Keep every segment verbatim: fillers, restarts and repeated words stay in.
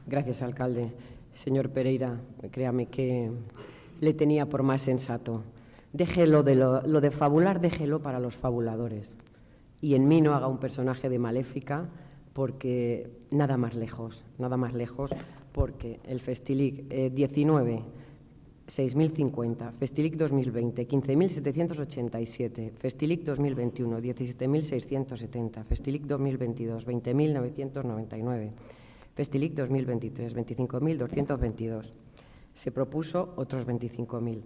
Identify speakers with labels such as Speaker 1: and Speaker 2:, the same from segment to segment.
Speaker 1: Gracias, alcalde. Señor Pereira, créame que le tenía por más sensato. Déjelo de lo, lo de fabular, déjelo para los fabuladores. Y en mí no haga un personaje de maléfica, porque nada más lejos, nada más lejos, porque el Festilic eh, diecinueve, seis mil cincuenta, Festilic dos mil veinte, quince mil setecientos ochenta y siete, Festilic dos mil veintiuno, diecisiete mil seiscientos setenta, Festilic dos mil veintidós, veinte mil novecientos noventa y nueve, Festilic dos mil veintitrés, veinticinco mil doscientos veintidós. Se propuso otros veinticinco mil.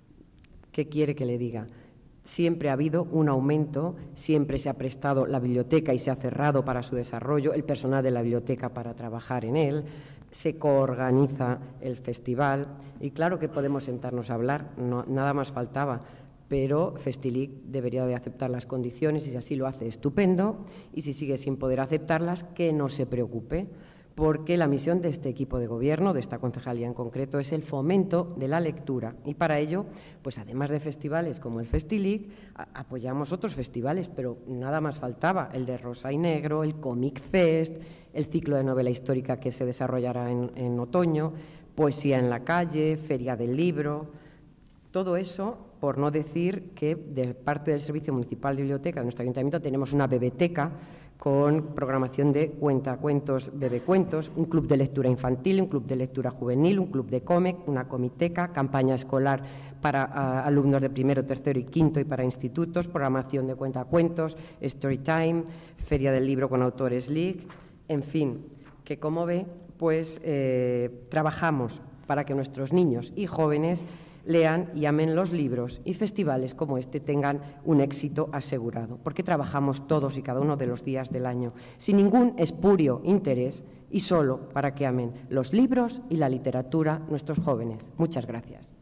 Speaker 1: ¿Qué quiere que le diga? Siempre ha habido un aumento, siempre se ha prestado la biblioteca y se ha cerrado para su desarrollo, el personal de la biblioteca para trabajar en él, se coorganiza el festival y claro que podemos sentarnos a hablar, no, nada más faltaba, pero Festilic debería de aceptar las condiciones y si así lo hace, estupendo, y si sigue sin poder aceptarlas, que no se preocupe, porque la misión de este equipo de gobierno, de esta concejalía en concreto, es el fomento de la lectura. Y para ello, pues además de festivales como el Festilic, apoyamos otros festivales, pero nada más faltaba, el de Rosa y Negro, el Comic Fest, el ciclo de novela histórica que se desarrollará en, en otoño, Poesía en la calle, Feria del Libro. Todo eso, por no decir que de parte del Servicio Municipal de Biblioteca de nuestro ayuntamiento tenemos una bebeteca con programación de cuentacuentos, bebecuentos, un club de lectura infantil, un club de lectura juvenil, un club de cómic, una comiteca, campaña escolar para uh, alumnos de primero, tercero y quinto y para institutos, programación de cuentacuentos, story time, feria del libro con autores league, en fin, que como ve, pues eh, trabajamos para que nuestros niños y jóvenes lean y amen los libros y festivales como este tengan un éxito asegurado, porque trabajamos todos y cada uno de los días del año, sin ningún espurio interés y solo para que amen los libros y la literatura nuestros jóvenes. Muchas gracias.